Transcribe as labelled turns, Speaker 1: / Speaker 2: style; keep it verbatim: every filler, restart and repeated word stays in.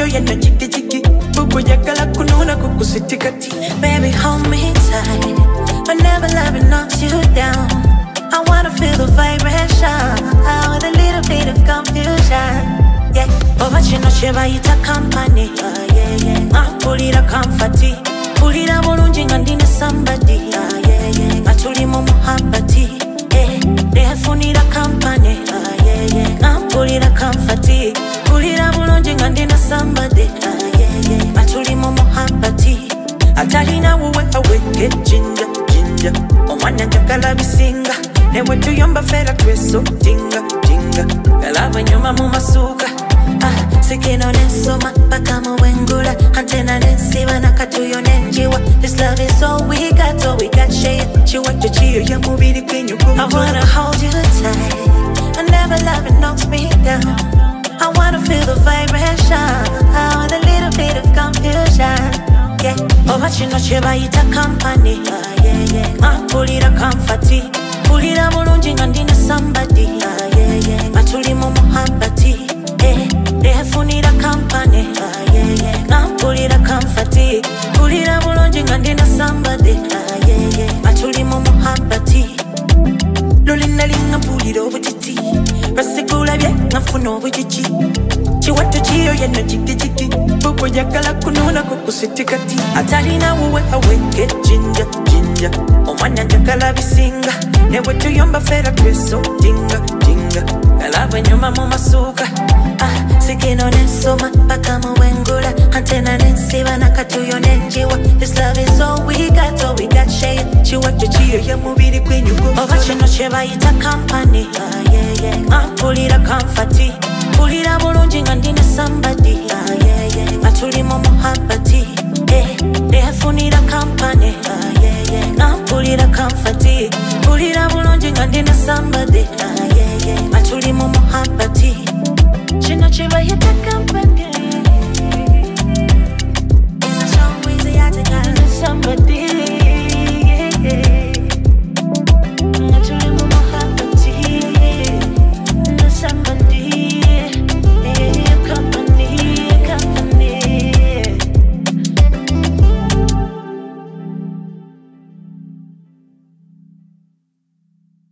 Speaker 1: chiyo yena chiki chiki Bubu yakala kununa kukusitikati.
Speaker 2: Baby, hold me tight whenever love knocks you down. I wanna feel the vibration with a little bit of confusion. Yeah, oh, but you know Sheba ita company. Uh, yeah, yeah. Ah, pull it a comforty. Pull it a bulunji ngandine somebody. Uh, yeah, yeah. Matuli mo muhabbati. Yeah, they have funny a company. Uh, yeah, yeah. Ah, pull it a comforty. Pull it a bulunji ngandine somebody. Uh, yeah, yeah. Matuli mo muhabbati.
Speaker 1: Atalina uwe aweke ginger, ginger. Omwana njagala bisinga. Newe tuyomba fera tweso tinga, tinga. Galava nyuma mu masuka.
Speaker 2: Ah, sikino nesoma paka muwengula. Antena nesiba nakatuyo nenjiwa. This love is all we got, all we got share.
Speaker 1: Chiwacho chiyo ya mubiri kwenye kumjua.
Speaker 2: I wanna hold you tight whenever love knocks me down. I wanna feel the vibration with a little bit of confusion. Yeah, oh, but you know Sheba ita company. Uh, yeah, yeah. Ah, pull it a comforty. Pull it a bulunji ngandine somebody. Uh, yeah, yeah. Matuli mo muhabbati. Yeah, they have funny a company. Uh, yeah, yeah. Ah, pull it a comforty. Pull it a bulunji ngandine somebody. Uh, yeah, yeah. Matuli mo muhabbati.
Speaker 1: Lolina linga puliro butiti. Rasikula bye ngafuno butiti. Chiwato chiyo yena chiki chiki Bubu yakala kununa kukusitikati. Atalina uwe aweke ginger, ginger. Omwana njagala bisinga. Newe tuyomba fera tweso tinga, tinga. Galava nyuma mu masuka.
Speaker 2: Ah, sikino nesoma paka muwengula. Antena nesiba nakatuyo nenjiwa. This love is all we got, all we got share.
Speaker 1: Chiwacho chiyo ya mubiri kwenye kumjua.
Speaker 2: Oh, but you know Sheba ita company. Uh, yeah, yeah. Ah, pull it a comforty. Pull it a bulunji ngandine somebody. Uh, yeah, yeah. Matuli mo muhabbati. Yeah, they have funny a company. Uh, yeah, yeah. Ah, pull it a comforty. Pull it a bulunji ngandine somebody. Uh, yeah, yeah. Matuli mo muhabbati. Chino chiba yita